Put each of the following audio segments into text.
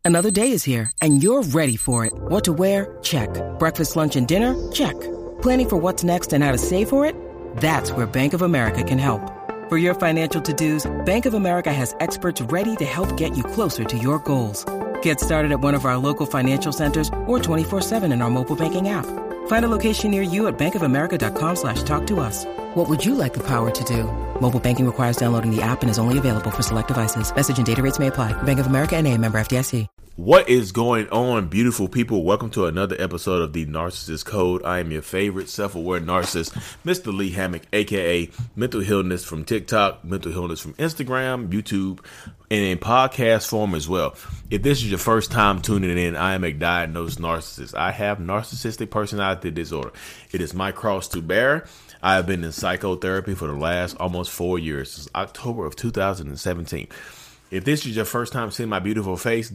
Another day is here, and you're ready for it. What to wear? Check. Breakfast, lunch, and dinner? Check. Planning for what's next and how to save for it? That's where Bank of America can help. For your financial to-dos, Bank of America has experts ready to help get you closer to your goals. Get started at one of our local financial centers or 24/7 in our mobile banking app. Find a location near you at bankofamerica.com/talktous. What would you like the power to do? Mobile banking requires downloading the app and is only available for select devices. Message and data rates may apply. Bank of America N.A., member FDIC. What is going on, beautiful people? Welcome to another episode of The Narcissist Code. I am your favorite self-aware narcissist, Mr. Lee Hammock, a.k.a. Mental Healness from TikTok, Mental Healness from Instagram, YouTube, and in podcast form as well. If this is your first time tuning in, I am a diagnosed narcissist. I have narcissistic personality disorder. It is my cross to bear. I have been in psychotherapy for the last almost 4 years, since October of 2017. If this is your first time seeing my beautiful face,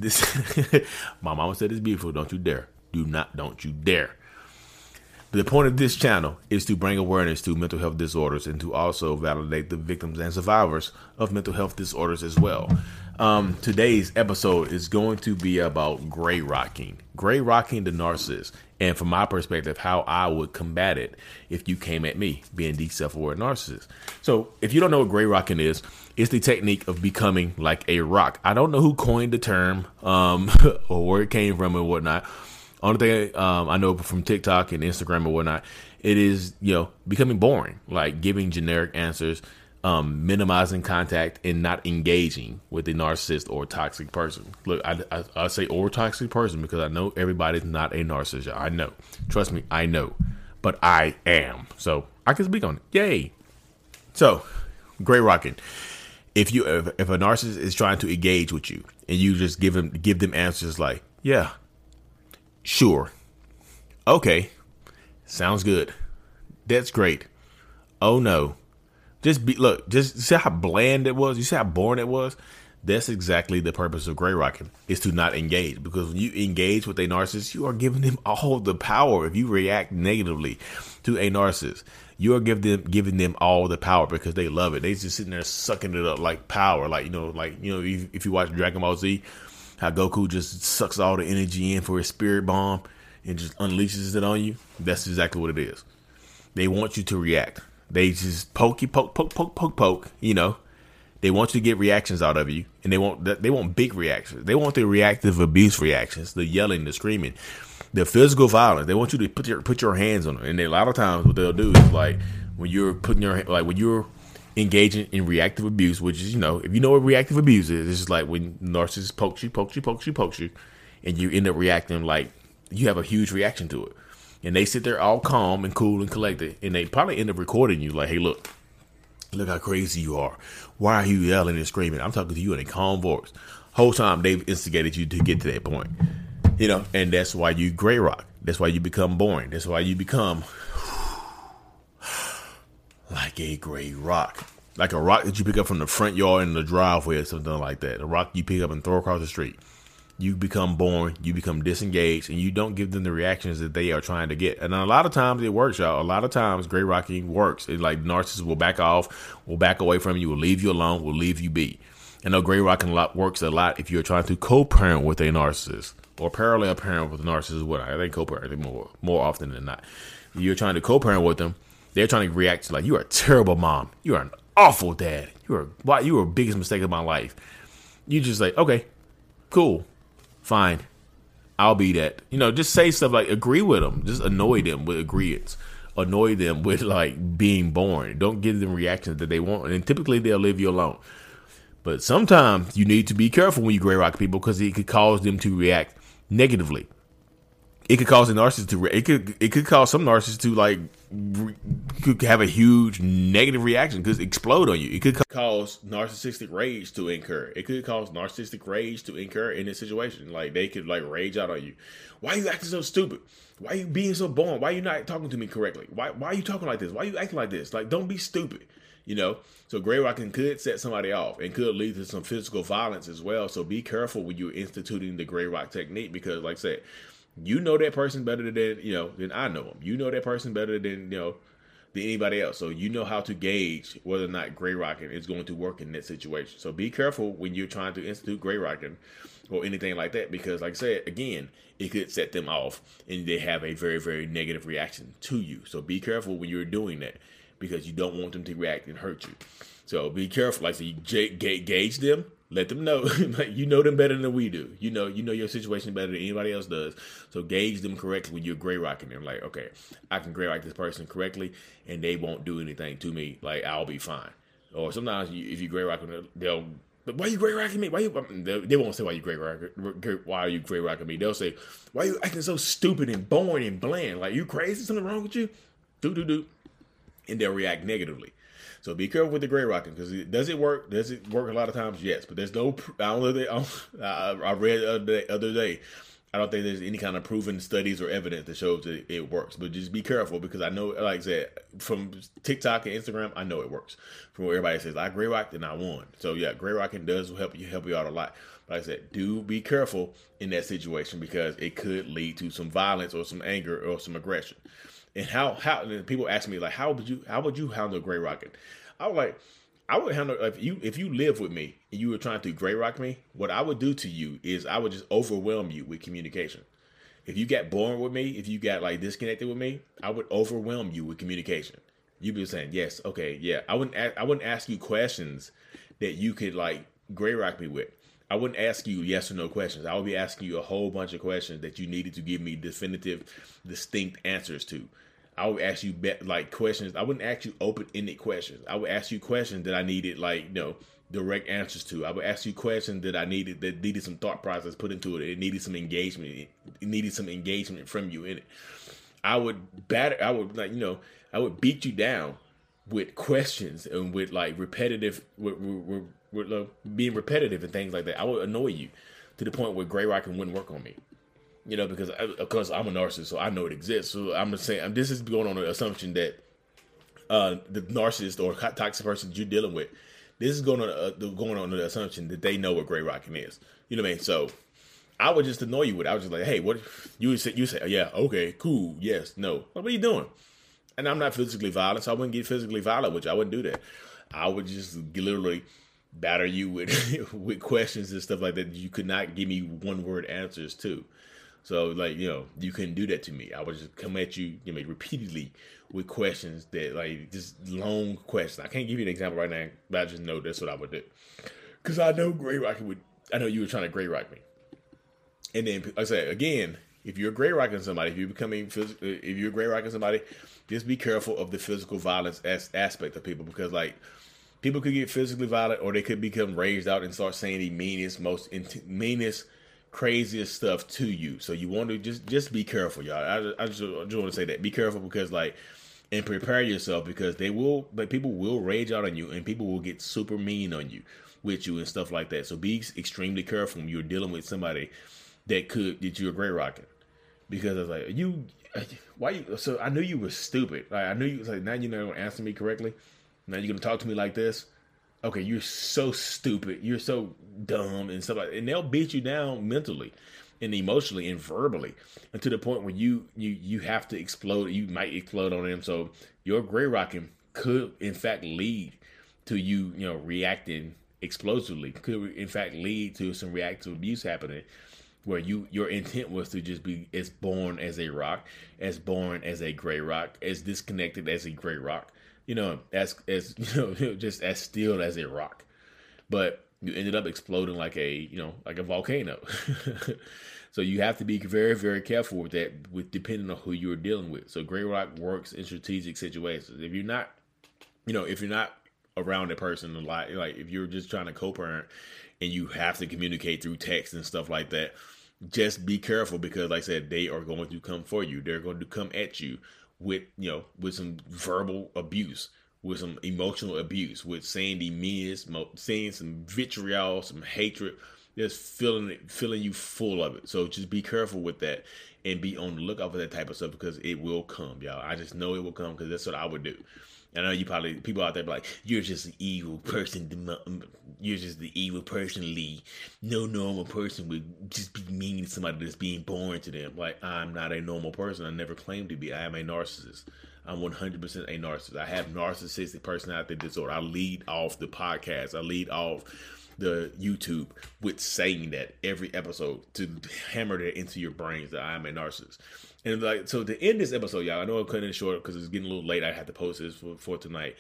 my mama said it's beautiful. Don't you dare. Don't you dare. The point of this channel is to bring awareness to mental health disorders and to also validate the victims and survivors of mental health disorders as well. Today's episode is going to be about gray rocking the narcissist. And from my perspective, how I would combat it if you came at me being the self-aware narcissist. So if you don't know what gray rocking is, it's the technique of becoming like a rock. I don't know who coined the term or where it came from and whatnot. Only thing I know from TikTok and Instagram and whatnot, it is, becoming boring, like giving generic answers, minimizing contact, and not engaging with the narcissist or toxic person. Look, I say or toxic person because I know everybody's not a narcissist. I know. Trust me, I know. But I am. So I can speak on it. Yay. So, gray rocking. If a narcissist is trying to engage with you and you just give them answers like, yeah, sure, okay, sounds good, that's great, oh no, just see how bland it was, you see how boring it was. That's exactly the purpose of gray rocking, is to not engage, because when you engage with a narcissist, you are giving them all the power. If you react negatively to a narcissist, you are giving them all the power because they love it. They just sitting there sucking it up like power, if you watch Dragon Ball Z, how Goku just sucks all the energy in for his spirit bomb and just unleashes it on you. That's exactly what it is. They want you to react. They just poke, They want you to get reactions out of you, and they want big reactions. They want the reactive abuse reactions, the yelling, the screaming, the physical violence. They want you to put your hands on them. And a lot of times, what they'll do is like when you're engaging in reactive abuse, which is, if you know what reactive abuse is, it's just like when narcissist pokes you, and you end up reacting like you have a huge reaction to it. And they sit there all calm and cool and collected, and they probably end up recording you like, hey, look how crazy you are. Why are you yelling and screaming? I'm talking to you in a calm voice. Whole time they've instigated you to get to that point. And that's why you gray rock. That's why you become boring. That's why you become like a gray rock. Like a rock that you pick up from the front yard in the driveway or something like that. A rock you pick up and throw across the street. You become boring, you become disengaged, and you don't give them the reactions that they are trying to get. And a lot of times it works, y'all. A lot of times gray rocking works. It's like narcissists will back off, will back away from you, will leave you alone, will leave you be. I know gray rocking works a lot if you're trying to co-parent with a narcissist or parallel parent with a narcissist. I think co-parenting more often than not. You're trying to co-parent with them. They're trying to react to like, you are a terrible mom. You are an awful dad. You were biggest mistake of my life. You just like, okay, cool. Fine, I'll be that. Just say stuff like agree with them. Just annoy them with agreements. Annoy them with like being boring. Don't give them reactions that they want. And typically they'll leave you alone. But sometimes you need to be careful when you gray rock people because it could cause them to react negatively. It could cause a narcissist to. It could cause some narcissists to could have a huge negative reaction, could explode on you. It could cause narcissistic rage to incur. It could cause narcissistic rage to incur in this situation. Like they could rage out on you. Why are you acting so stupid? Why are you being so boring? Why are you not talking to me correctly? Why are you talking like this? Why are you acting like this? Like, don't be stupid. So gray rocking could set somebody off and could lead to some physical violence as well. So be careful when you're instituting the gray rock technique because, like I said, you know that person better than I know them. You know that person better than than anybody else. So you know how to gauge whether or not gray rocking is going to work in that situation. So be careful when you're trying to institute gray rocking or anything like that, because like I said, again, it could set them off and they have a very, very negative reaction to you. So be careful when you're doing that, because you don't want them to react and hurt you. So be careful. Like, so you gauge them, let them know. Like, you know them better than we do. You know your situation better than anybody else does. So gauge them correctly when you're gray rocking them. Like, okay, I can gray rock this person correctly and they won't do anything to me. Like, I'll be fine. Or sometimes if you gray rocking them, they'll, why you gray rocking me? They won't say why you gray rocking me. They'll say, why you acting so stupid and boring and bland? Like, you crazy? Something wrong with you? Do. And they'll react negatively. So be careful with the gray rocking, because does it work? Does it work a lot of times? Yes, but there's no. I read the other day. I don't think there's any kind of proven studies or evidence that shows that it works. But just be careful, because I know, like I said, from TikTok and Instagram, I know it works. From where everybody says I gray rocked and I won. So yeah, gray rocking does help you out a lot. But like I said, do be careful in that situation, because it could lead to some violence or some anger or some aggression. And how and people ask me, like, how would you handle gray rocking? I would handle, if you live with me and you were trying to gray rock me, what I would do to you is I would just overwhelm you with communication. If you got bored with me, if you got like disconnected with me, I would overwhelm you with communication. You'd be saying, yes, okay, yeah. I wouldn't ask you questions that you could like gray rock me with. I wouldn't ask you yes or no questions. I would be asking you a whole bunch of questions that you needed to give me definitive, distinct answers to. I would ask you like questions. I wouldn't ask you open-ended questions. I would ask you questions that I needed like, direct answers to. I would ask you questions that needed some thought process put into it. It needed some engagement. It needed some engagement from you in it. I would beat you down with questions and with like repetitive, with being repetitive and things like that. I would annoy you to the point where gray rocking wouldn't work on me. Because I'm a narcissist, so I know it exists. So I'm just saying, this is going on the assumption that the narcissist or toxic person that you're dealing with, this is going on the assumption that they know what gray rocking is. You know what I mean? So I would just annoy you with it. I was just like, hey, what you say? Yeah, okay, cool, yes, no. What are you doing? And I'm not physically violent, so I wouldn't get physically violent with you. I wouldn't do that. I would just literally batter you with with questions and stuff like that you could not give me one word answers to. So like, you couldn't do that to me. I would just come at you, repeatedly with questions that like just long questions. I can't give you an example right now, but I just know that's what I would do. Cause I know I know you were trying to gray rock me. And then like I said, again, if you're gray rocking somebody, if you're gray rocking somebody, just be careful of the physical violence aspect of people, because like people could get physically violent, or they could become raged out and start saying the meanest, craziest stuff to you. So you want to just be careful, y'all. I just want to say that. Be careful, because like, and prepare yourself, because people will rage out on you, and people will get super mean on you with you and stuff like that. So be extremely careful when you're dealing with somebody that you're gray rocking. Because I was like, why you? So I knew you were stupid. Like I knew you was like, now you're not gonna answer me correctly. Now you're gonna talk to me like this. Okay, you're so stupid. You're so dumb and stuff like that. And they'll beat you down mentally and emotionally and verbally, and to the point where you have to explode. You might explode on them. So your gray rocking could in fact lead to you, reacting explosively. Could in fact lead to some reactive abuse happening, where your intent was to just be as born as a rock, as born as a gray rock, as disconnected as a gray rock, as just as still as a rock. But you ended up exploding like a volcano. So you have to be very, very careful with that, depending on who you're dealing with. So gray rock works in strategic situations. If you're not, around a person a lot, like if you're just trying to co-parent and you have to communicate through text and stuff like that, just be careful, because like I said, they are going to come for you. They're going to come at you with some verbal abuse, with some emotional abuse, with saying the meanest, saying some vitriol, some hatred, just filling you full of it. So just be careful with that and be on the lookout for that type of stuff, because it will come, y'all. I just know it will come, because that's what I would do. I know people out there be like, you're just an evil person. You're just the evil person, Lee. No normal person would just be mean to somebody that's being born to them. Like, I'm not a normal person. I never claimed to be. I am a narcissist. I'm 100% a narcissist. I have narcissistic personality disorder. I lead off the podcast. I lead off the YouTube with saying that every episode to hammer that into your brains that I am a narcissist. And like, so to end this episode, y'all, I know I'm cutting it short because it's getting a little late. I had to post this for tonight.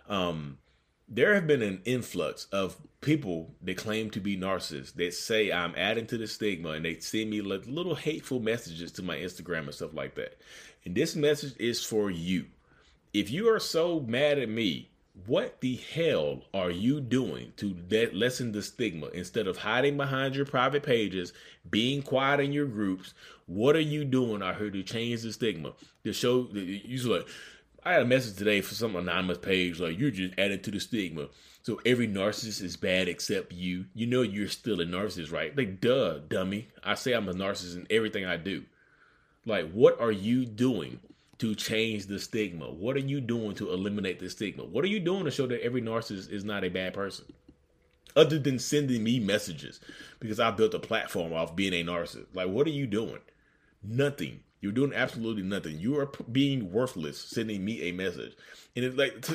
There have been an influx of people that claim to be narcissists that say I'm adding to the stigma, and they send me like little hateful messages to my Instagram and stuff like that. And this message is for you. If you are so mad at me, what the hell are you doing to lessen the stigma instead of hiding behind your private pages, being quiet in your groups? What are you doing out here to change the stigma? To show that usually, like, I had a message today for some anonymous page like, you're just adding to the stigma. So every narcissist is bad except you. You know you're still a narcissist, right? Like, duh, dummy. I say I'm a narcissist in everything I do. Like, what are you doing to change the stigma? What are you doing to eliminate the stigma? What are you doing to show that every narcissist is not a bad person? Other than sending me messages because I built a platform off being a narcissist. Like, what are you doing? Nothing. You're doing absolutely nothing. You are being worthless sending me a message. And it's like,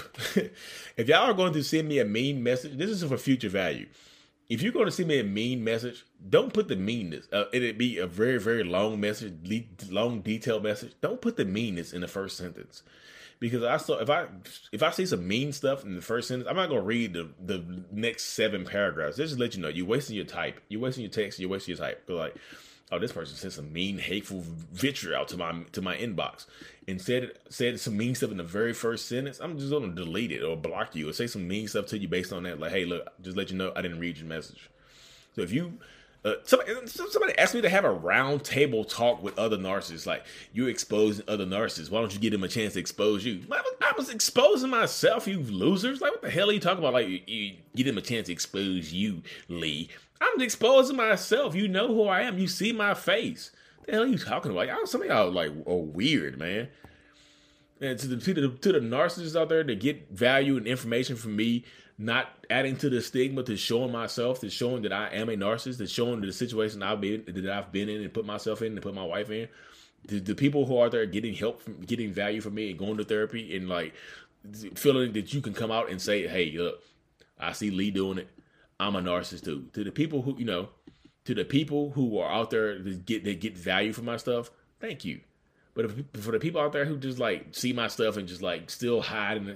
if y'all are going to send me a mean message, this is for future value. If you're going to send me a mean message, don't put the meanness. It'd be a very, very long message, long detailed message. Don't put the meanness in the first sentence, because if I see some mean stuff in the first sentence, I'm not going to read the next 7 paragraphs. Just let you know you're wasting your type, you're wasting your text, you're wasting your type. But like, oh, this person sent some mean, hateful vitriol to my inbox and said some mean stuff in the very first sentence. I'm just going to delete it or block you or say some mean stuff to you based on that. Like, hey, look, just let you know I didn't read your message. So if you, somebody asked me to have a round table talk with other narcissists, like, you're exposing other narcissists. Why don't you give them a chance to expose you? I was exposing myself, you losers. Like, what the hell are you talking about? Like, you give them a chance to expose you, Lee. I'm exposing myself. You know who I am. You see my face. What the hell are you talking about? Y'all, some of y'all like are weird, man. And to the narcissists out there that get value and information from me, not adding to the stigma, to showing myself, to showing that I am a narcissist, to showing the situation I've been in and put myself in and put my wife in. The people who are there getting help, from getting value from me and going to therapy and like feeling that you can come out and say, hey, look, I see Lee doing it. I'm a narcissist too. To the people who, to the people who are out there that get value from my stuff, thank you. But for the people out there who just like see my stuff and just like still hide in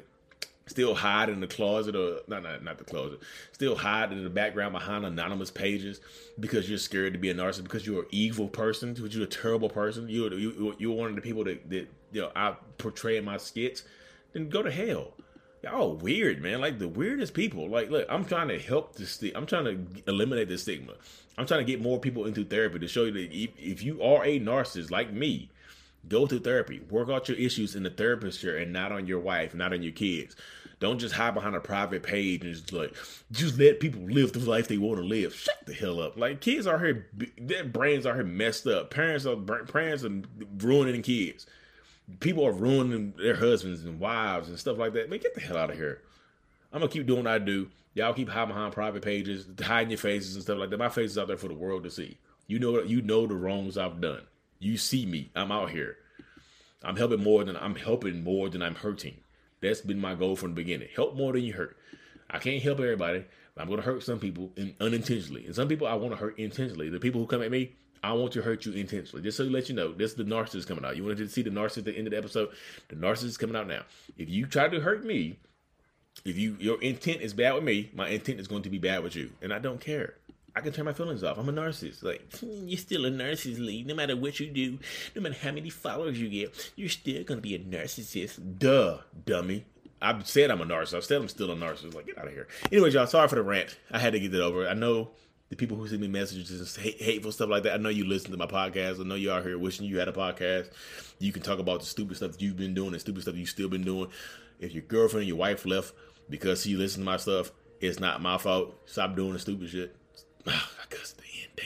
the closet, or not the closet, still hide in the background behind anonymous pages because you're scared to be a narcissist, because you're an evil person, because you're a terrible person, you're one of the people that I portray in my skits, then go to hell. Y'all weird, man. Like the weirdest people. Like, look, I'm trying to help I'm trying to eliminate the stigma. I'm trying to get more people into therapy to show you that if you are a narcissist like me, go to therapy. Work out your issues in the therapist chair and not on your wife, not on your kids. Don't just hide behind a private page and just let people live the life they want to live. Shut the hell up. Like, kids are here, their brains are here messed up. Parents are ruining kids. People are ruining their husbands and wives and stuff like that. Man, get the hell out of here. I'm going to keep doing what I do. Y'all keep hiding behind private pages, hiding your faces and stuff like that. My face is out there for the world to see. You know the wrongs I've done. You see me. I'm out here. I'm helping more than I'm hurting. That's been my goal from the beginning. Help more than you hurt. I can't help everybody. I'm going to hurt some people unintentionally. And some people I want to hurt intentionally. The people who come at me, I want to hurt you intentionally. Just so to let you know, this is the narcissist coming out. You wanted to see the narcissist at the end of the episode? The narcissist is coming out now. If you try to hurt me, if your intent is bad with me, my intent is going to be bad with you. And I don't care. I can turn my feelings off. I'm a narcissist. Like, you're still a narcissist, Lee. No matter what you do, no matter how many followers you get, you're still going to be a narcissist. Duh, dummy. I've said I'm a narcissist. I've said I'm still a narcissist. Like, get out of here. Anyways, y'all, sorry for the rant. I had to get that over. I know the people who send me messages and hateful stuff like that, I know you listen to my podcast. I know you out here wishing you had a podcast. You can talk about the stupid stuff that you've been doing and stupid stuff you've still been doing. If your girlfriend or your wife left because she listened to my stuff, it's not my fault. Stop doing the stupid shit. I cussed the end.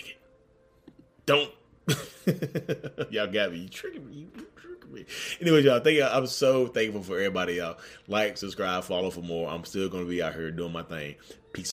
Dang it. Don't. Y'all got me. You tricking me. Anyway, y'all, I'm so thankful for everybody, y'all. Like, subscribe, follow for more. I'm still going to be out here doing my thing. Peace.